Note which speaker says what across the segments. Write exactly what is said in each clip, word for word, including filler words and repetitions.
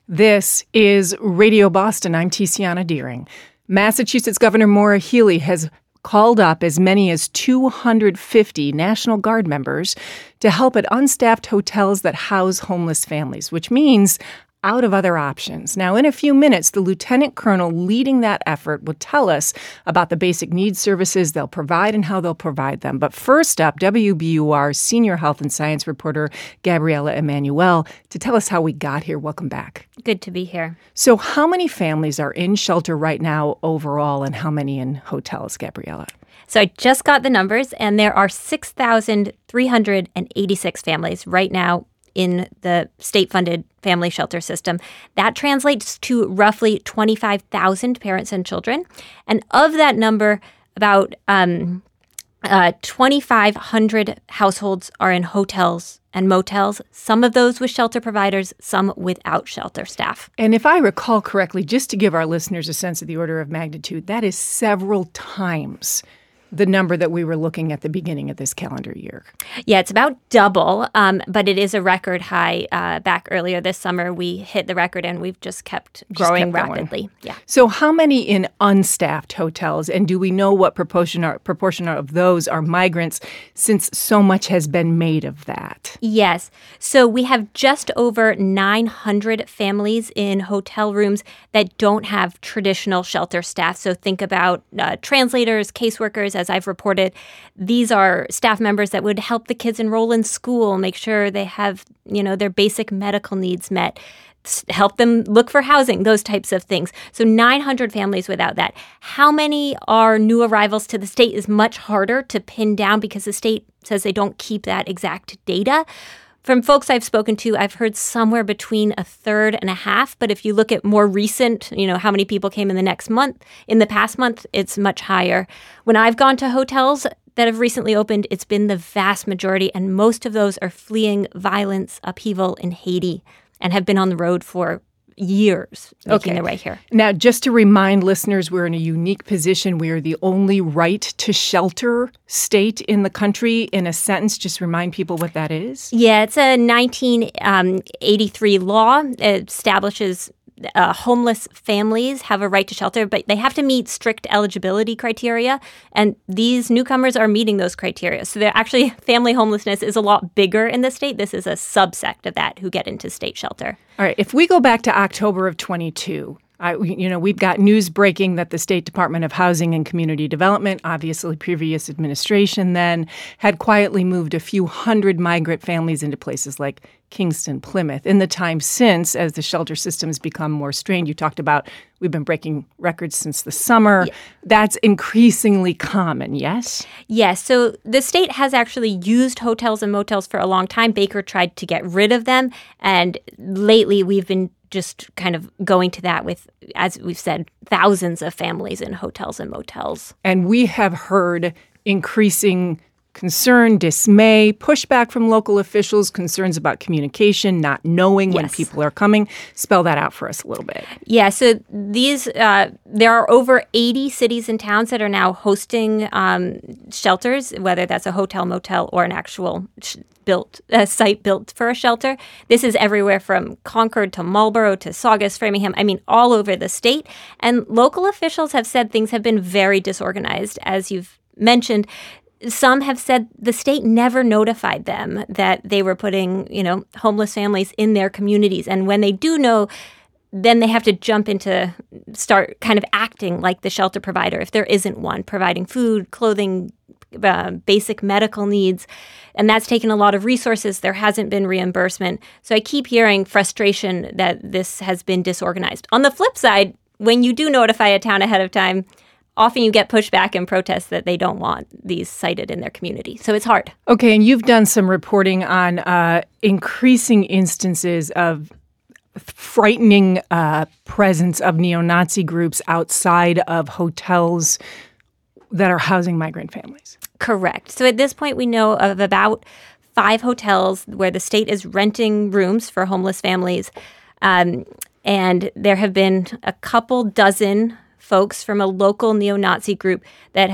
Speaker 1: This is Radio Boston. I'm Tiziana Deering. Massachusetts Governor Maura Healey has called up as many as two hundred fifty National Guard members to help at unstaffed hotels that house homeless families, which means out of other options. Now, in a few minutes, the lieutenant colonel leading that effort will tell us about the basic needs services they'll provide and how they'll provide them. But first up, W B U R senior health and science reporter Gabriela Emanuel to tell us how we got here. Welcome back.
Speaker 2: Good to be here.
Speaker 1: So how many families are in shelter right now overall, and how many in hotels, Gabriela?
Speaker 2: So I just got the numbers, and there are six thousand three hundred eighty-six families right now in the state-funded family shelter system. That translates to roughly twenty-five thousand parents and children. And of that number, about um, uh, twenty-five hundred households are in hotels and motels, some of those with shelter providers, some without shelter staff.
Speaker 1: And if I recall correctly, just to give our listeners a sense of the order of magnitude, that is several times the number that we were looking at the beginning of this calendar year.
Speaker 2: Yeah, it's about double, um, but it is a record high. Uh, back earlier this summer, we hit the record, and we've just kept growing
Speaker 1: just kept
Speaker 2: rapidly.
Speaker 1: Going.
Speaker 2: Yeah.
Speaker 1: So how many in unstaffed hotels, and do we know what proportion, are, proportion of those are migrants, since so much has been made of that?
Speaker 2: Yes. So we have just over nine hundred families in hotel rooms that don't have traditional shelter staff. So think about uh, translators, caseworkers. As I've reported, these are staff members that would help the kids enroll in school, make sure they have, you know, their basic medical needs met, help them look for housing, those types of things. So nine hundred families without that. How many are new arrivals to the state is much harder to pin down because the state says they don't keep that exact data. From folks I've spoken to, I've heard somewhere between a third and a half. But if you look at more recent, you know, how many people came in the next month, in the past month, it's much higher. When I've gone to hotels that have recently opened, it's been the vast majority. And most of those are fleeing violence, upheaval in Haiti and have been on the road for years making
Speaker 1: okay.
Speaker 2: their way here.
Speaker 1: Now, just to remind listeners, we're in a unique position. We are the only right to shelter state in the country. In a sentence, just remind people what that is.
Speaker 2: Yeah, it's a nineteen eighty-three law. It establishes Uh, homeless families have a right to shelter, but they have to meet strict eligibility criteria. And these newcomers are meeting those criteria. So they're actually, family homelessness is a lot bigger in the state. This is a subsect of that who get into state shelter.
Speaker 1: All right. If we go back to October of twenty-two, I, you know, we've got news breaking that the State Department of Housing and Community Development, obviously previous administration then, had quietly moved a few hundred migrant families into places like Kingston, Plymouth. In the time since, as the shelter system's become more strained, you talked about we've been breaking records since the summer. Yeah. That's increasingly common, yes?
Speaker 2: Yes. So the state has actually used hotels and motels for a long time. Baker tried to get rid of them. And lately we've been just kind of going to that with, as we've said, thousands of families in hotels and motels.
Speaker 1: And we have heard increasing concern, dismay, pushback from local officials, concerns about communication, not knowing yes. when people are coming. Spell that out for us a little bit.
Speaker 2: Yeah, so these uh, there are over eighty cities and towns that are now hosting um, shelters, whether that's a hotel, motel, or an actual sh- built a site built for a shelter. This is everywhere from Concord to Marlborough to Saugus, Framingham, I mean, all over the state. And local officials have said things have been very disorganized, as you've mentioned. Some have said the state never notified them that they were putting, you know, homeless families in their communities. And when they do know, then they have to jump into, start kind of acting like the shelter provider if there isn't one, providing food, clothing, uh, basic medical needs. And that's taken a lot of resources. There hasn't been reimbursement. So I keep hearing frustration that this has been disorganized. On the flip side, when you do notify a town ahead of time, often you get pushback and protests that they don't want these cited in their community. So it's hard.
Speaker 1: Okay, and you've done some reporting on uh, increasing instances of frightening uh, presence of neo-Nazi groups outside of hotels that are housing migrant families.
Speaker 2: Correct. So at this point, we know of about five hotels where the state is renting rooms for homeless families. Um, and there have been a couple dozen folks from a local neo-Nazi group that have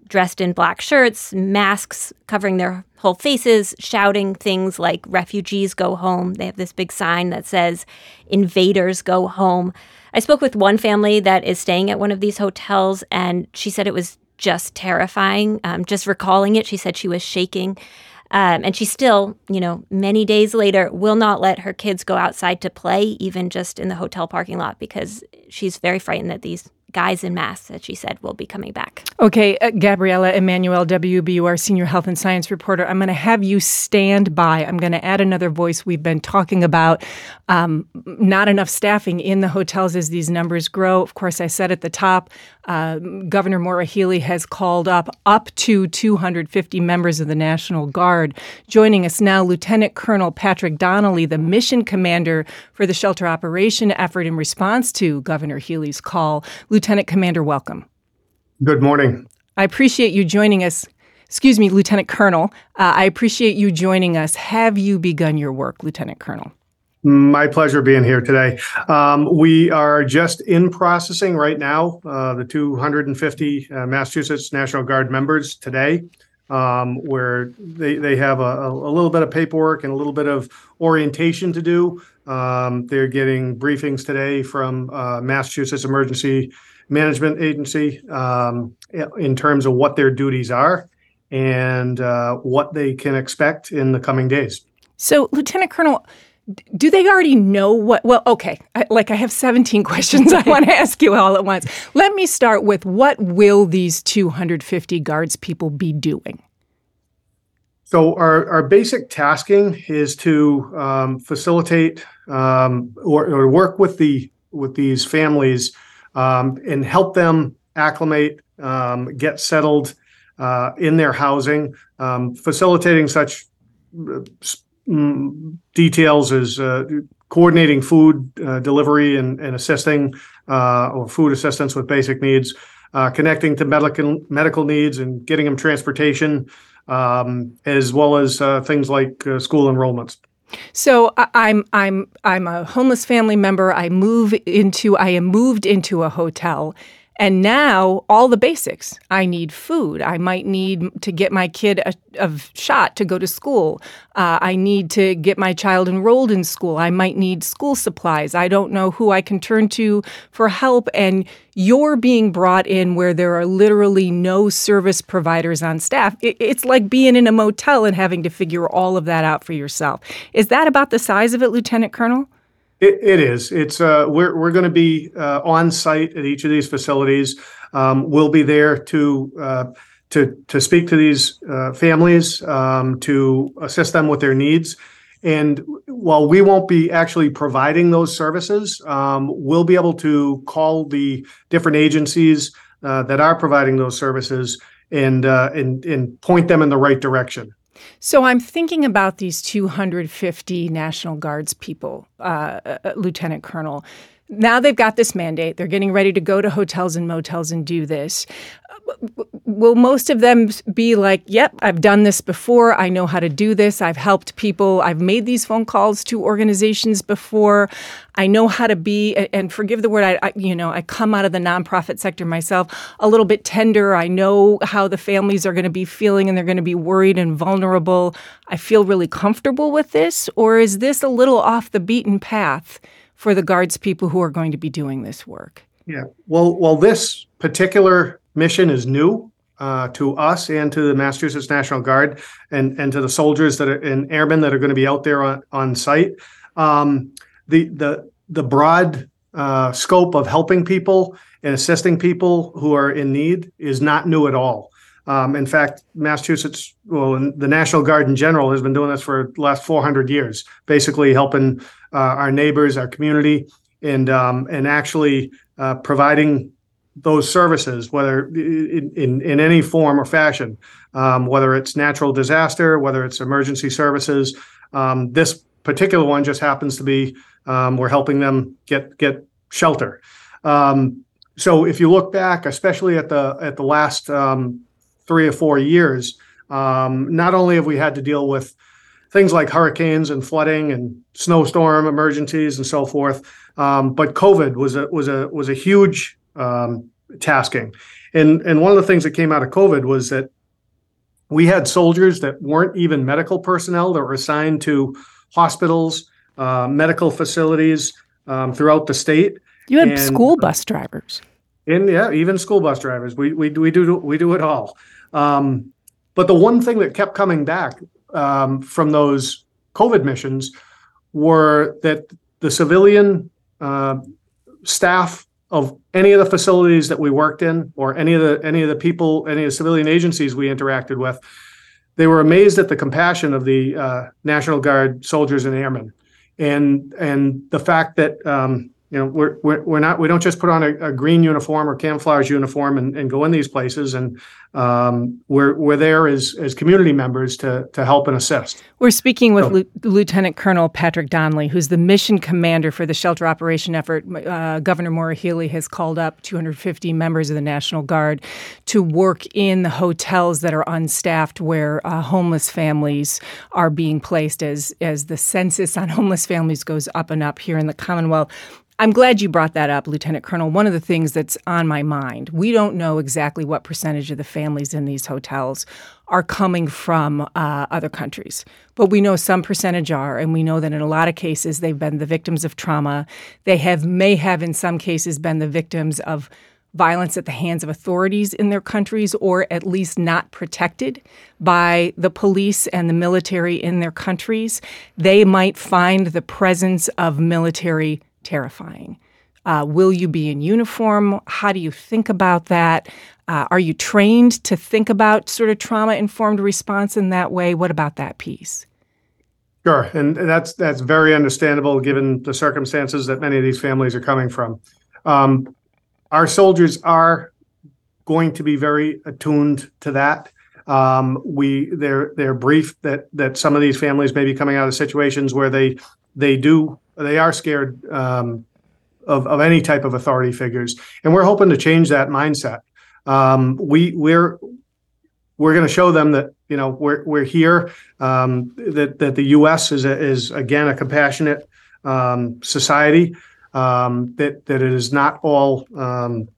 Speaker 2: dressed in black shirts, masks covering their whole faces, shouting things like "refugees go home." They have this big sign that says "invaders go home." I spoke with one family that is staying at one of these hotels, and she said it was just terrifying. Um, just recalling it, she said she was shaking. Um, and she still, you know, many days later, will not let her kids go outside to play, even just in the hotel parking lot, because she's very frightened that these guys in masks, that she said, will be coming back.
Speaker 1: Okay, uh, Gabriella Emanuel, W B U R senior health and science reporter, I'm going to have you stand by. I'm going to add another voice. We've been talking about um, not enough staffing in the hotels as these numbers grow. Of course, I said at the top, uh, Governor Maura Healey has called up up to two hundred fifty members of the National Guard. Joining us now, Lieutenant Colonel Patrick Donnelly, the mission commander for the shelter operation effort in response to Governor Healey's call. Lieutenant Commander, welcome.
Speaker 3: Good morning.
Speaker 1: I appreciate you joining us. Excuse me, Lieutenant Colonel. Uh, I appreciate you joining us. Have you begun your work, Lieutenant Colonel?
Speaker 3: My pleasure being here today. Um, we are just in processing right now, uh, the two hundred fifty uh, Massachusetts National Guard members today, um, where they, they have a, a little bit of paperwork and a little bit of orientation to do. Um, they're getting briefings today from uh, Massachusetts Emergency Management Agency um, in terms of what their duties are and uh, what they can expect in the coming days.
Speaker 1: So, Lieutenant Colonel, do they already know what? Well, okay, I, like I have seventeen questions I want to ask you all at once. Let me start with, what will these two hundred fifty Guards people be doing?
Speaker 3: So our, our basic tasking is to um, facilitate um, or, or work with the with these families um, and help them acclimate, um, get settled uh, in their housing, um, facilitating such mm, details as uh, coordinating food uh, delivery and, and assisting uh, or food assistance with basic needs, uh, connecting to medical medical needs and getting them transportation, um, as well as uh, things like uh, school enrollments.
Speaker 1: So I- I'm I'm I'm a homeless family member. I move into I am moved into a hotel, and now all the basics. I need food. I might need to get my kid a, a shot to go to school. Uh, I need to get my child enrolled in school. I might need school supplies. I don't know who I can turn to for help. And you're being brought in where there are literally no service providers on staff. It, it's like being in a motel and having to figure all of that out for yourself. Is that about the size of it, Lieutenant Colonel?
Speaker 3: It, it is. It's uh, we're we're going to be uh, on site at each of these facilities. Um, we'll be there to uh, to to speak to these uh, families, um, to assist them with their needs. And while we won't be actually providing those services, um, we'll be able to call the different agencies uh, that are providing those services and uh, and and point them in the right direction.
Speaker 1: So I'm thinking about these two hundred fifty National Guards people, uh, uh, Lieutenant Colonel. Now they've got this mandate. They're getting ready to go to hotels and motels and do this. Uh, will most of them be like, yep, I've done this before. I know how to do this. I've helped people. I've made these phone calls to organizations before. I know how to be, and forgive the word, I, I you know, I come out of the nonprofit sector myself, a little bit tender. I know how the families are going to be feeling, and they're going to be worried and vulnerable. I feel really comfortable with this. Or is this a little off the beaten path for the Guards people who are going to be doing this work?
Speaker 3: Yeah. Well, well, this particular mission is new uh, to us and to the Massachusetts National Guard and, and to the soldiers that are and airmen that are going to be out there on, on site. Um, the the the broad uh, scope of helping people and assisting people who are in need is not new at all. Um, in fact, Massachusetts, well, the National Guard in general has been doing this for the last four hundred years, basically helping uh, our neighbors, our community, and um, and actually uh, providing those services, whether in, in, in any form or fashion, um, whether it's natural disaster, whether it's emergency services. Um, this particular one just happens to be um, we're helping them get get shelter. Um, so if you look back, especially at the at the last um, three or four years, um, not only have we had to deal with things like hurricanes and flooding and snowstorm emergencies and so forth, um, but COVID was a was a was a huge um, tasking. And and one of the things that came out of COVID was that we had soldiers that weren't even medical personnel that were assigned to hospitals, uh, medical facilities um, throughout the state.
Speaker 1: You had
Speaker 3: and,
Speaker 1: school bus drivers.
Speaker 3: And yeah, even school bus drivers. We we we do we do it all. Um, but the one thing that kept coming back um, from those COVID missions were that the civilian uh, staff of any of the facilities that we worked in, or any of the any of the people, any of the civilian agencies we interacted with, they were amazed at the compassion of the uh, National Guard soldiers and airmen, and and the fact that um, you know we're, we're we're not we don't just put on a, a green uniform or camouflage uniform and, and go in these places, and um, we're we're there as as community members to to help and assist.
Speaker 1: We're speaking with
Speaker 3: So,
Speaker 1: Lu- Lieutenant Colonel Patrick Donnelly, who's the mission commander for the shelter operation effort. Uh, Governor Maura Healey has called up two hundred fifty members of the National Guard to work in the hotels that are unstaffed, where uh, homeless families are being placed as as the census on homeless families goes up and up here in the Commonwealth. I'm glad you brought that up, Lieutenant Colonel. One of the things that's on my mind, we don't know exactly what percentage of the families in these hotels are coming from uh, other countries, but we know some percentage are, and we know that in a lot of cases they've been the victims of trauma. They have may have in some cases been the victims of violence at the hands of authorities in their countries, or at least not protected by the police and the military in their countries. They might find the presence of military terrifying. Uh, will you be in uniform? How do you think about that? Uh, are you trained to think about sort of trauma-informed response in that way? What about that piece?
Speaker 3: Sure, and that's that's very understandable given the circumstances that many of these families are coming from. Um, our soldiers are going to be very attuned to that. Um, we they're they're briefed that that some of these families may be coming out of situations where they they do they are scared um, of of any type of authority figures, and we're hoping to change that mindset. Um, we we're we're going to show them that you know we're we're here, um, that that the U S is a, is again a compassionate um, society, um, that that it is not all um,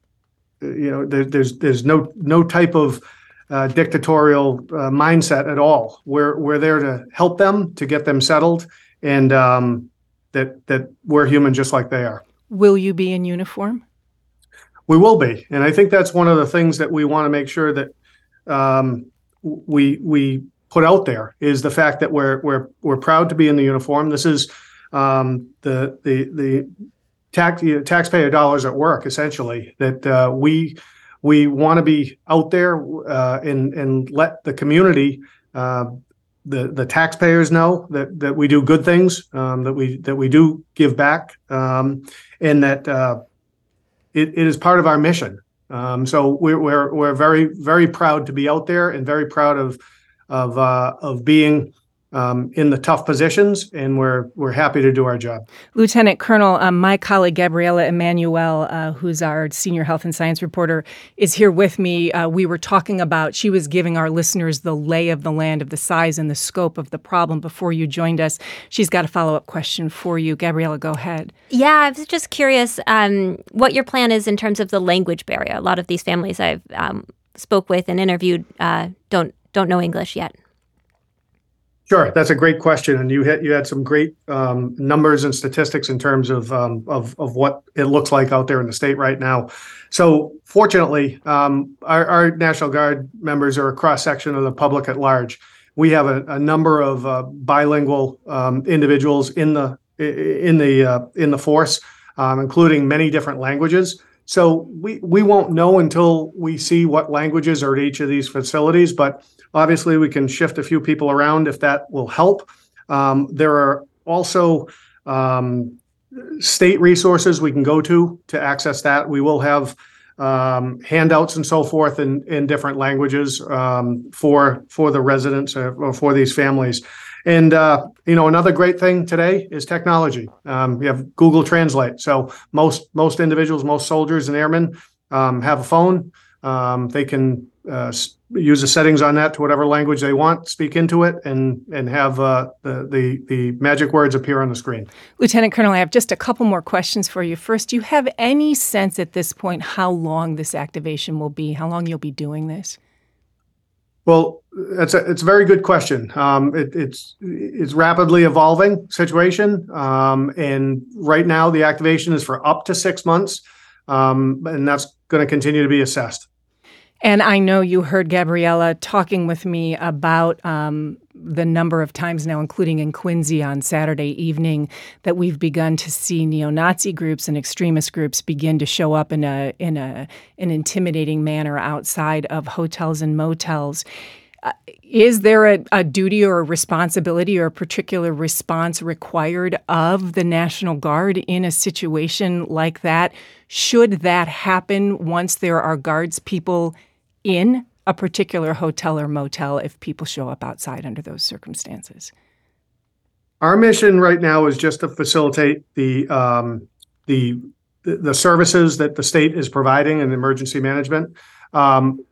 Speaker 3: you know there, there's there's no no type of uh, dictatorial uh, mindset at all. We're we're there to help them, to get them settled, and um, that that we're human just like they are.
Speaker 1: Will you be in uniform?
Speaker 3: We will be, and I think that's one of the things that we want to make sure that um, we we put out there is the fact that we're we're we're proud to be in the uniform. This is um, the the the tax you know, taxpayer dollars at work, essentially. That uh, we we want to be out there uh, and and let the community, uh, the the taxpayers know that that we do good things, um, that we that we do give back, um, and that. Uh, It, it is part of our mission. Um, so we're, we're we're very very proud to be out there and very proud of of uh, of being um, in the tough positions, and we're we're happy to do our job.
Speaker 1: Lieutenant Colonel, um, my colleague Gabriela Emanuel, uh, who's our senior health and science reporter, is here with me. Uh, we were talking about, she was giving our listeners the lay of the land of the size and the scope of the problem before you joined us. She's got a follow-up question for you. Gabriela, go ahead.
Speaker 2: Yeah, I was just curious um, what your plan is in terms of the language barrier. A lot of these families I've um, spoke with and interviewed uh, don't don't know English yet.
Speaker 3: Sure, that's a great question, and you had you had some great um, numbers and statistics in terms of um, of of what it looks like out there in the state right now. So, fortunately, um, our, our National Guard members are a cross section of the public at large. We have a, a number of uh, bilingual um, individuals in the in the uh, in the force, um, including many different languages. So we we won't know until we see what languages are at each of these facilities, but obviously we can shift a few people around if that will help. Um, there are also um, state resources we can go to to access that. We will have um, handouts and so forth in, in different languages um, for for the residents or, or for these families. And, uh, you know, another great thing today is technology. Um, we have Google Translate. So most most individuals, most soldiers and airmen um, have a phone. Um, they can uh, use the settings on that to whatever language they want, speak into it, and and have uh, the, the the magic words appear on the screen.
Speaker 1: Lieutenant Colonel, I have just a couple more questions for you. First, do you have any sense at this point how long this activation will be, how long you'll be doing this?
Speaker 3: Well, it's a it's a very good question. Um, it, it's it's rapidly evolving situation, um, and right now the activation is for up to six months, um, and that's going to continue to be assessed.
Speaker 1: And I know you heard Gabriella talking with me about um, the number of times now, including in Quincy on Saturday evening, that we've begun to see neo-Nazi groups and extremist groups begin to show up in a in a an intimidating manner outside of hotels and motels. Uh, is there a, a duty or a responsibility or a particular response required of the National Guard in a situation like that? Should that happen once there are Guards people in a particular hotel or motel if people show up outside under those circumstances?
Speaker 3: Our mission right now is just to facilitate the um, the the services that the state is providing in emergency management. Um,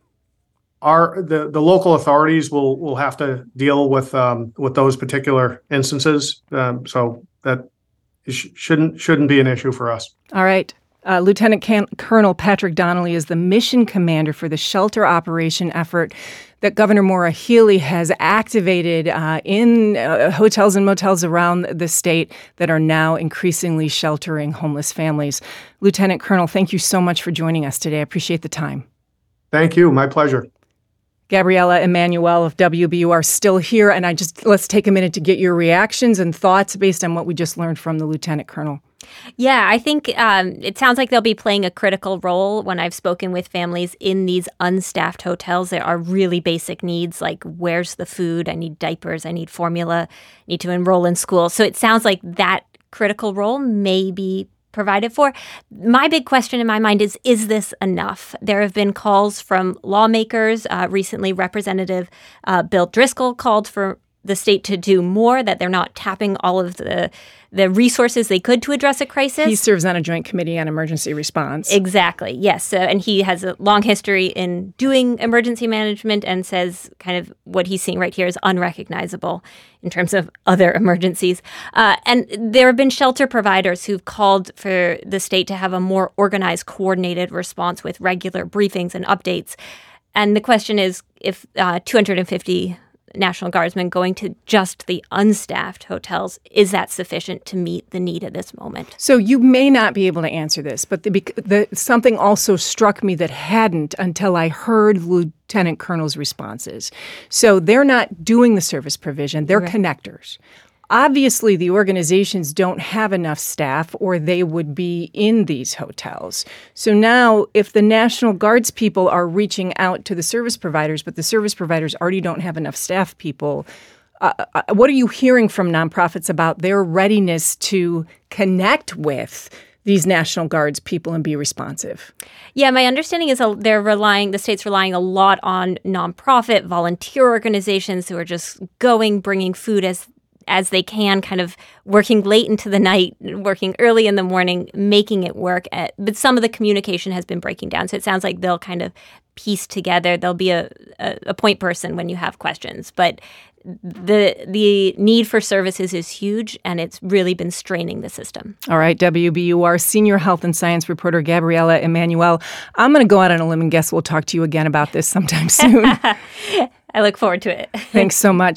Speaker 3: our the, the local authorities will will have to deal with um, with those particular instances. Um, so that sh- shouldn't shouldn't be an issue for us.
Speaker 1: All right. Uh, Lieutenant Can- Colonel Patrick Donnelly is the mission commander for the shelter operation effort that Governor Maura Healey has activated uh, in uh, hotels and motels around the state that are now increasingly sheltering homeless families. Lieutenant Colonel, thank you so much for joining us today. I appreciate the time.
Speaker 3: Thank you. My pleasure.
Speaker 1: Gabriella Emanuel of W B U R still here, and I just let's take a minute to get your reactions and thoughts based on what we just learned from the Lieutenant Colonel.
Speaker 2: Yeah, I think um, it sounds like they'll be playing a critical role. When I've spoken with families in these unstaffed hotels, there are really basic needs like where's the food? I need diapers. I need formula. I need to enroll in school. So it sounds like that critical role may be provided for. My big question in my mind is, is this enough? There have been calls from lawmakers. Uh, recently, Representative uh, Bill Driscoll called for the state to do more, that they're not tapping all of the the resources they could to address a crisis.
Speaker 1: He serves on a joint committee on emergency response.
Speaker 2: Exactly, yes. So, and he has a long history in doing emergency management and says kind of what he's seeing right here is unrecognizable in terms of other emergencies. Uh, and there have been shelter providers who've called for the state to have a more organized, coordinated response with regular briefings and updates. And the question is, if uh, two hundred fifty National Guardsmen going to just the unstaffed hotels, is that sufficient to meet the need at this moment?
Speaker 1: So you may not be able to answer this, but the, the, something also struck me that hadn't until I heard Lieutenant Colonel's responses. So they're not doing the service provision, they're right. Connectors. Obviously, the organizations don't have enough staff or they would be in these hotels. So now if the National Guards people are reaching out to the service providers, but the service providers already don't have enough staff people, uh, what are you hearing from nonprofits about their readiness to connect with these National Guards people and be responsive?
Speaker 2: Yeah, my understanding is they're relying, the state's relying a lot on nonprofit, volunteer organizations who are just going, bringing food as as they can, kind of working late into the night, working early in the morning, making it work. At, but some of the communication has been breaking down. So it sounds like they'll kind of piece together. There'll be a, a, a point person when you have questions. But the the need for services is huge, and it's really been straining the system.
Speaker 1: All right, W B U R senior health and science reporter Gabriella Emanuel. I'm going to go out on a limb and guess we'll talk to you again about this sometime soon.
Speaker 2: I look forward to it.
Speaker 1: Thanks so much.